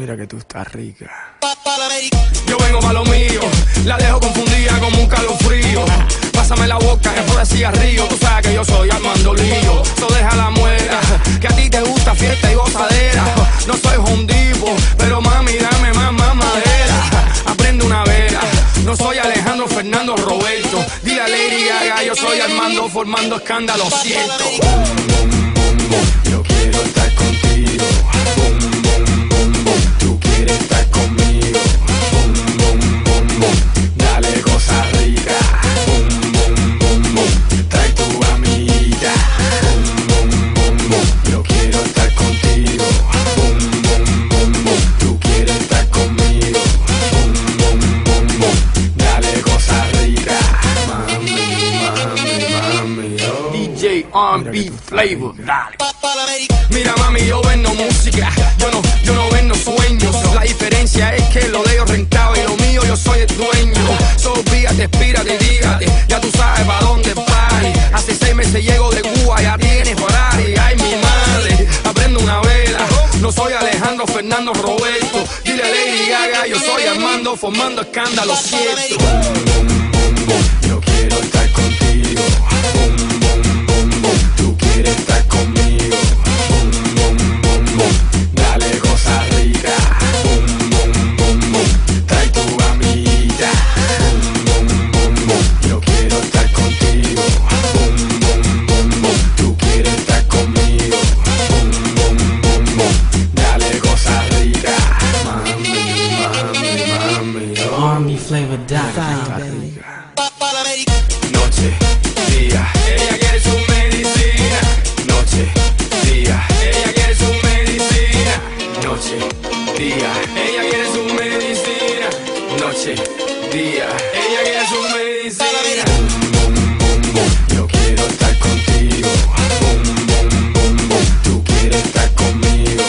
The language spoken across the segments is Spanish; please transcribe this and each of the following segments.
Mira que tú estás rica. Yo vengo pa' lo mío, la dejo confundida como un calofrío. Pásame la boca, que por el cigarrillo. Tú sabes que yo soy Armando Lío. So deja la muela, que a ti te gusta fiesta y gozadera. No soy hondivo, pero mami dame más madera. Aprende una vela, no soy Alejandro Fernando Roberto. Dile a Lady Gaga, yo soy Armando formando escándalo, siento. Yo quiero estar contigo. Tú quieres estar conmigo. Dale cosa rica. Trae tu amiguita. Yo quiero estar contigo. Tú quieres estar conmigo. Dale cosa rica. Mami, oh. DJ R&B Flavor, dale. Mira mami, yo vendo música, yo no vendo sueños. La diferencia es que lo de ellos rentado y lo mío yo soy el dueño. So fíjate, espírate, dígate, ya tú sabes pa' dónde party. Hace 6 meses llego de Cuba, ya tienes Ferrari. Ay mi madre, aprendo una vela. No soy Alejandro Fernando Roberto. Dile a Lady Gaga, yo soy Armando formando escándalo, cierto. Yo quiero estar contigo. Tú quieres estar conmigo. Dale cosa rica. Trae tu amiguita. Yo quiero estar contigo. Tú quieres estar conmigo. Dale cosa rica. Mami, oh. R&B Flavor, Rica. Noche, día, Ella quiere su medicina, noche, día, ella quiere su medicina, noche, día, ella quiere su medicina, noche, día. ella quiere su medicina. Yo quiero estar contigo. Tú quieres estar conmigo.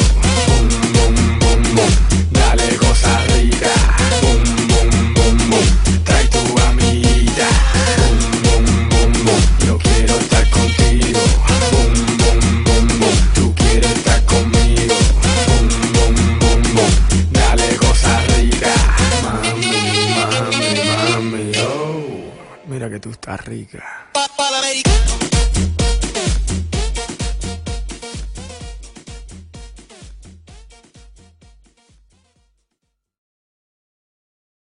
Dale cosa rica. Trae tu amiguita. Yo quiero estar contigo. Tú quieres estar conmigo. Dale cosa rica. Mami, oh. Mira que tú estás rica.